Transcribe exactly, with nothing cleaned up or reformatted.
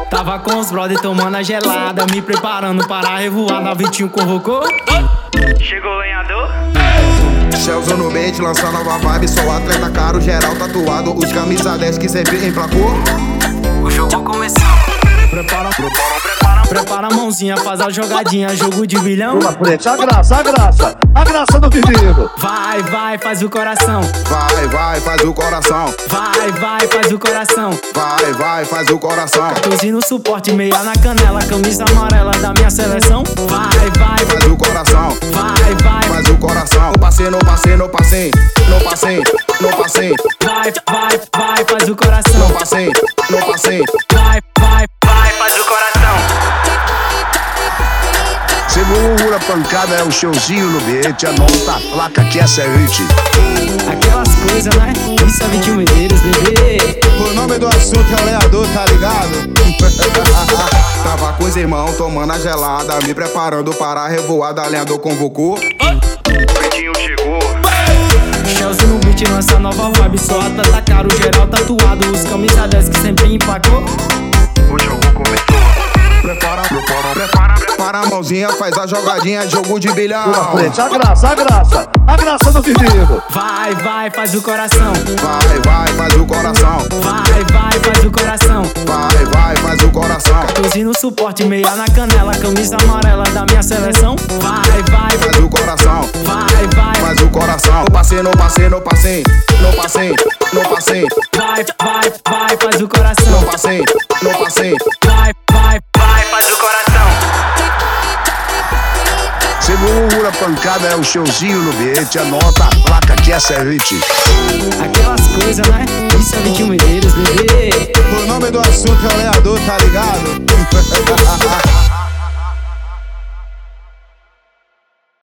Tava com os brother tomando a gelada, me preparando para a revoada. Vitinho convocou. Chegou o lenhador. Chelzo no beat, lançando nova vibe. Sou atleta caro, geral tatuado. Os camisa dez que sempre emplacou. O jogo começou. Prepara, prepara, prepara. Prepara a mãozinha, faz a jogadinha. Jogo de bilhão. Na frente, a graça, a graça. A graça do menino. Vai, vai, faz o coração. Vai, vai, faz o coração. Vai, vai, faz o coração. Vai, vai, faz o coração. quatorze no suporte, meia na canela. Camisa amarela da minha seleção. Vai, vai, faz o coração. Vai, vai, faz o coração. No passeio, no passeio, no passeio. No passeio, no passeio. Vai, vai, vai, faz o coração. No passeio, no passeio. Vai, vai, vai, faz o coração. Segura a pancada, é o showzinho no beat. Anota a placa que essa é hit. Aquelas coisas, né? Isso é Vitinho Medeiros, bebê. O nome do assunto é o lenhador, tá ligado? Tava com os irmãos tomando a gelada, me preparando para a revoada. Lenhador convocou. Vitinho chegou. Chelzo no beat, lança nova vibe. Só atleta caro, geral tatuado. Os camisa dez que sempre empacou. O jogo começou. Prepara, prepara, prepara, prepara a mãozinha, faz a jogadinha, jogo de bilhão. Na frente, a graça, a graça. A graça do menino. Vai, vai, faz o coração. Vai, vai, faz o coração. Vai, vai, faz o coração. Vai, vai, faz o coração. quatorze no suporte, meia na canela. Camisa amarela da minha seleção. Vai, vai, faz o coração. Vai, vai, faz o coração. No passeio, no passeio, no passeio. No passeio, no passeio. Vai, vai, vai, faz o coração. No passeio, no passeio. Vai, vai, vai, faz o coração. Segura a pancada, é o showzinho no beat. Anota a placa que essa é hit. Aquelas coisas, né? Isso é Vitinho Medeiros, bebê. O nome do assunto é o lenhador, tá ligado?